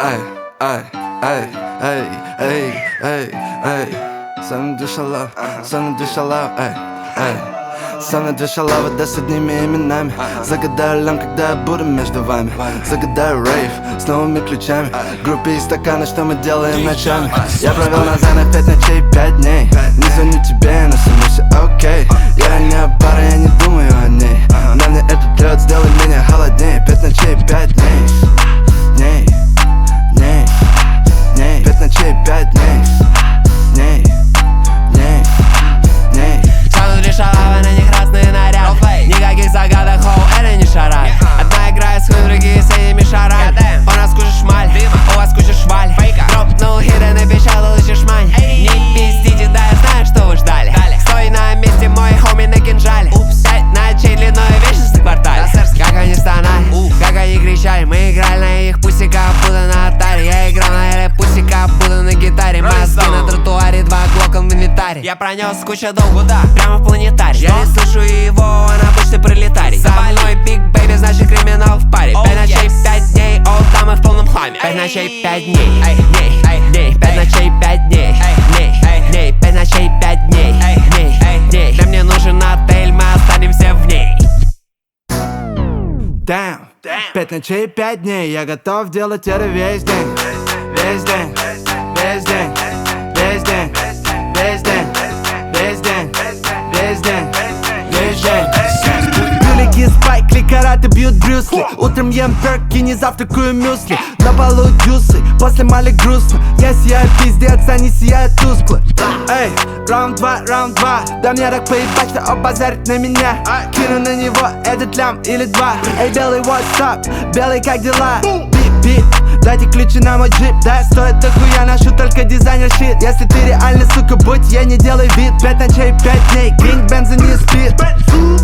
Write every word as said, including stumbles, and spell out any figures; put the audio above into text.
ай, ай, ай, ай, ай, ай, ай. Со мной дышала, со мной дышала, ай, ай. Со мной дышала вода с одними именами. Загадаю лям, когда я буду между вами. Загадаю рейв с новыми ключами. Группе и стаканы, что мы делаем ночами. Я провел на зайнах пять ночей, пять дней. Не звоню тебе, но со мной все окей. Я не о паре, я не думаю о ней. На мне этот лед, сделай меня холодней. Пять ночей, пять дней. Дней, дней, дней. Пять ночей, пять дней. Дней, дней, дней. Со мной дышала, на них разные наряды. Никаких загадок, хоу, это не шарад. Одна играет с хуй, другие с этими шарами. У нас куча шмаль, у вас куча шваль. Дропнул хит и напечатал еще шмань. Не пиздите, да я знаю, что вы ждали. Стой на месте, мой хоми на кинжале. Пять ночей длиной вечность на квартале. Как они стонали, как они кричали. Мы играли на их пусиках, будто на алтаре. Я играл на эле пусиках, будто на гитаре. Мозги на тротуаре, два глока в инвентаре. Я пронес кучу долгу, да, прямо в планетарий. Я не слышу его, он обычный пролетарий. За мной биг бэйби, значит криминал в паре. Пять ночей, пять дней, ол там и в полном хламе. Пять ночей, пять дней, дней, дней. Пять ночей, пять дней, дней, дней. Пять ночей, пять дней, дней, дней. Да мне нужен отель, мы останемся в ней. Damn. Пять ночей, пять дней. Я готов делать это весь день. Весь день, весь день, весь день, весь день, весь день, весь день, весь день. Великий спайк, караты бьют Брюсли. Утром ем перки, не завтракаю мюсли. На полу дюсы, после мали грустно. Я сияю пиздец, они сияют тускло. Эй, раунд два, раунд два. Да мне так поебать, что обозарить на меня. Кину на него этот лям или два. Эй, белый, what's up? Белый, как дела? Бип-бип, дайте ключи на мой джип. Да, стоит дохуя, ношу только дизайнер щит. Если ты реально, сука, будь, я не делай вид. Пять ночей, пять дней, кинг бензин не спит.